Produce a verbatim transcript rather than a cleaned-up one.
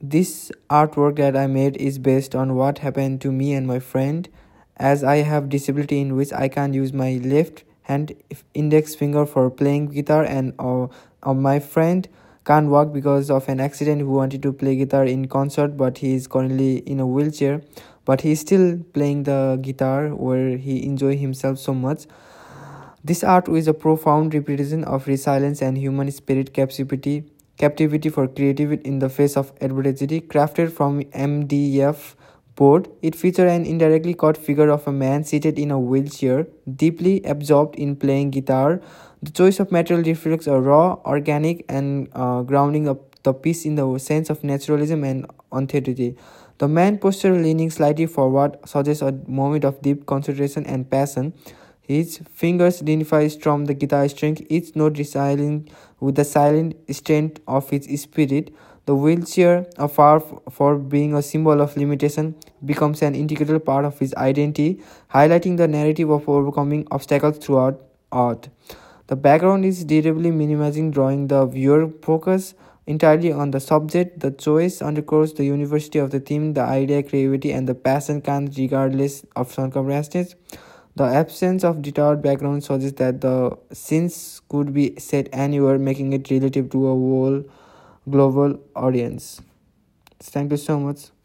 This artwork that I made is based on what happened to me and my friend, as I have disability in which I can't use my left hand index finger for playing guitar, and uh, uh, my friend can't walk because of an accident who wanted to play guitar in concert, but he is currently in a wheelchair, but he is still playing the guitar where he enjoy himself so much. This art is a profound representation of resilience and human spirit captivity, captivity for creativity in the face of adversity. Crafted from M D F board, it features an indirectly cut figure of a man seated in a wheelchair, deeply absorbed in playing guitar. The choice of material reflects a raw, organic, and uh, grounding of the piece in the sense of naturalism and authenticity. The man posture leaning slightly forward suggests a moment of deep concentration and passion. His fingers identify strum the guitar string, each note resounding with the silent strength of his spirit. The wheelchair, far for being a symbol of limitation, becomes an integral part of his identity, highlighting the narrative of overcoming obstacles throughout art. The background is deliberately minimizing, drawing the viewer focus entirely on the subject. The choice underscores the university of the theme, the idea, creativity, and the passion can regardless of circumstances. The absence of detailed background suggests that the scenes could be set anywhere, making it relative to a whole global audience. Thank you so much.